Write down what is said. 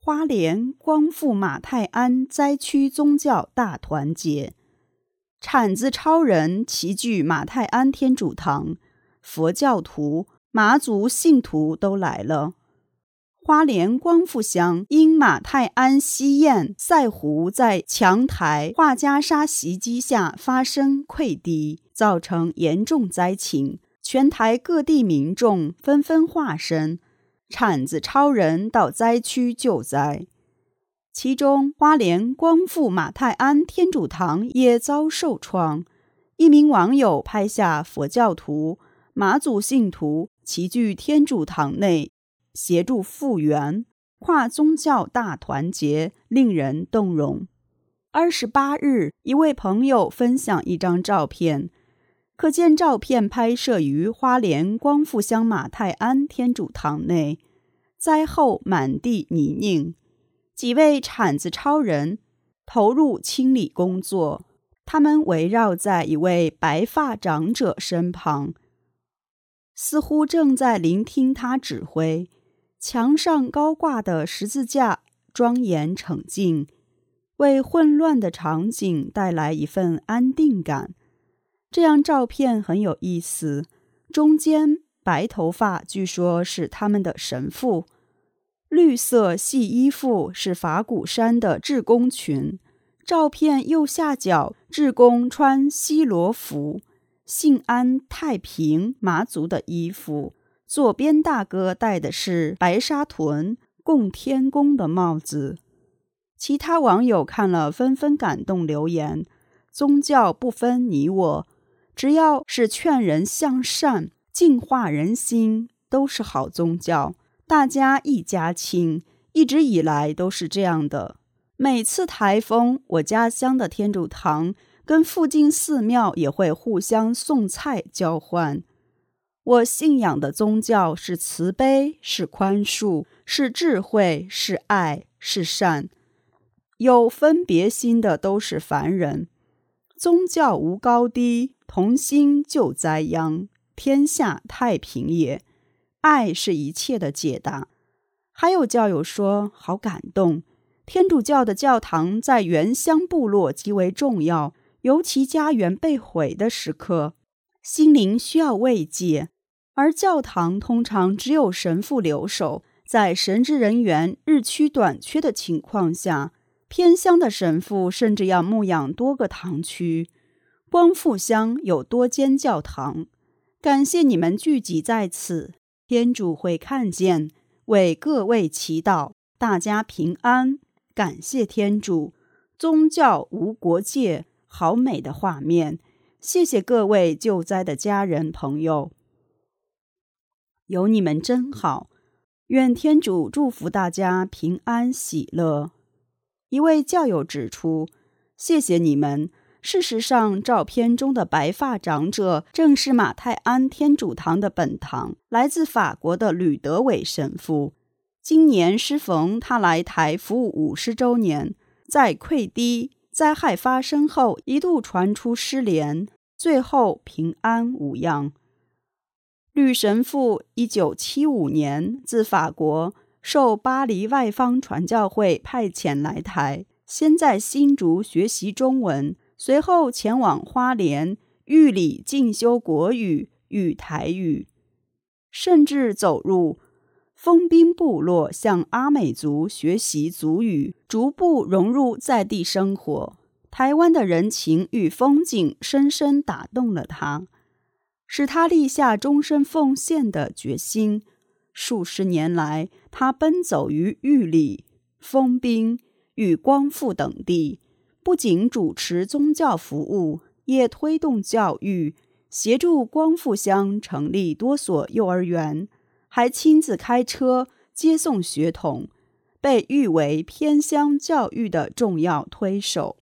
花莲光复马太安灾区宗教大团结，铲子超人齐聚马太安天主堂，佛教徒、马祖信徒都来了。花莲光复乡因马太安西堰赛湖在强台画家沙袭击下发生溃堤，造成严重灾情，全台各地民众纷纷化身铲子超人到灾区救灾。其中花莲光复马太安天主堂也遭受创，一名网友拍下佛教徒、马祖信徒齐聚天主堂内协助复原，跨宗教大团结，令人动容。28日，一位朋友分享一张照片，可见照片拍摄于花莲光复乡马太安天主堂内，灾后满地泥泞，几位铲子超人投入清理工作，他们围绕在一位白发长者身旁，似乎正在聆听他指挥。墙上高挂的十字架庄严澄净，为混乱的场景带来一份安定感。这样照片很有意思，中间白头发据说是他们的神父，绿色细衣服是法鼓山的志工群，照片右下角志工穿西罗服，信安太平马祖的衣服，左边大哥戴的是白沙屯供天宫的帽子。其他网友看了纷纷感动留言，宗教不分你我，只要是劝人向善、净化人心，都是好宗教，大家一家亲，一直以来都是这样的。每次台风，我家乡的天主堂跟附近寺庙也会互相送菜交换。我信仰的宗教是慈悲，是宽恕，是智慧，是爱，是善。有分别心的都是凡人。宗教无高低，同心救灾殃，天下太平也。爱是一切的解答。还有教友说，好感动，天主教的教堂在原乡部落极为重要，尤其家园被毁的时刻，心灵需要慰藉，而教堂通常只有神父留守，在神职人员日趋短缺的情况下，偏乡的神父甚至要牧养多个堂区。光复乡有多间教堂，感谢你们聚集在此，天主会看见，为各位祈祷，大家平安，感谢天主。宗教无国界，好美的画面，谢谢各位救灾的家人朋友，有你们真好，愿天主祝福大家平安喜乐。一位教友指出，谢谢你们。事实上，照片中的白发长者正是马太安天主堂的本堂，来自法国的吕德伟神父。今年适逢他来台服务50周年，在溃堤灾害发生后一度传出失联，最后平安无恙。吕神父1975年自法国受巴黎外方传教会派遣来台，先在新竹学习中文，随后前往花莲玉里进修国语与台语，甚至走入丰滨部落向阿美族学习族语，逐步融入在地生活。台湾的人情与风景深深打动了他，使他立下终身奉献的决心。数十年来，他奔走于玉里、丰滨与光复等地，不仅主持宗教服务，也推动教育，协助光复乡成立多所幼儿园，还亲自开车接送学童，被誉为偏乡教育的重要推手。